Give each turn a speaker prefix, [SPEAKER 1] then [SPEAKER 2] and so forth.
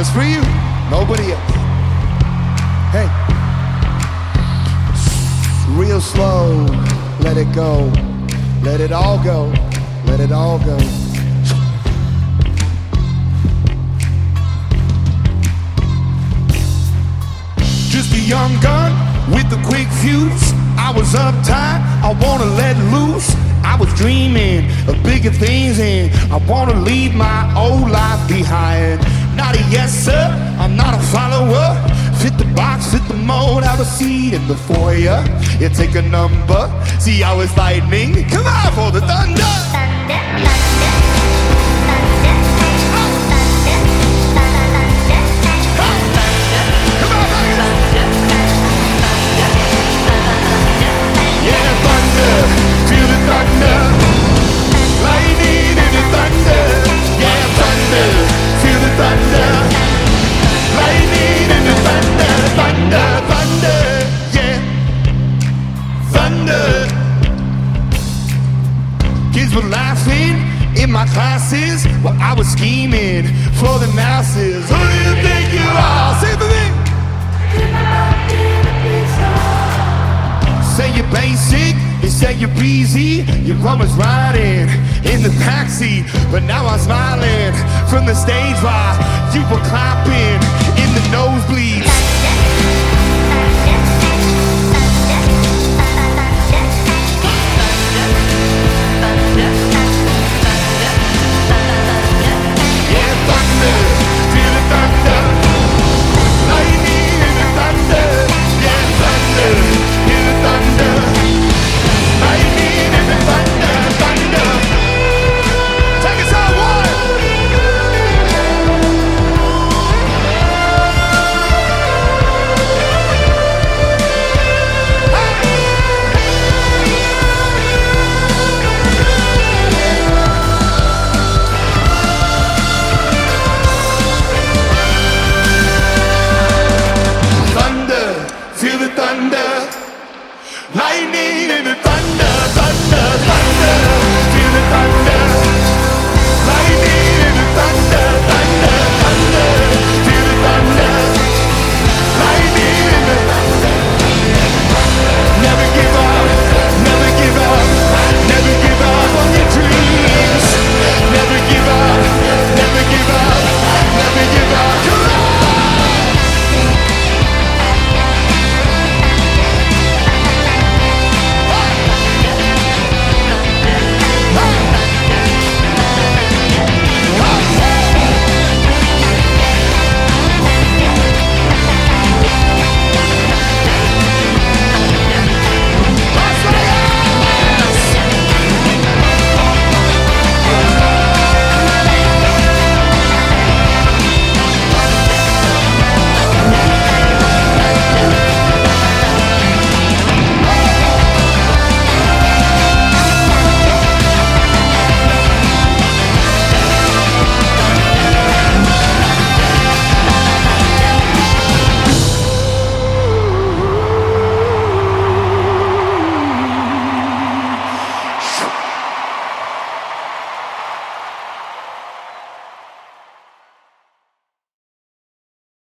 [SPEAKER 1] Just for you, nobody else. Hey. Real slow, let it go. Let it all go. Let it all go. Just a young gun with a quick fuse. I was uptight, I wanna let loose. I was dreaming of bigger things and I wanna leave my old life behind. Not a yes sir, I'm not a follower. Fit the box, fit the mold, have a seat in the foyer. You take a number, see how it's lightning. Come on for the thunder. Feel the thunder, lightning and the thunder. Yeah, thunder, feel the thunder, lightning and the thunder, thunder, thunder, yeah, thunder. Kids were laughing in my classes while I was scheming for the masses. Who do you think you are? Say the thing. Say you're basic, you say you're breezy. Your mom was riding in the backseat, but now I'm smiling from the stage while you were clapping in the nosebleeds.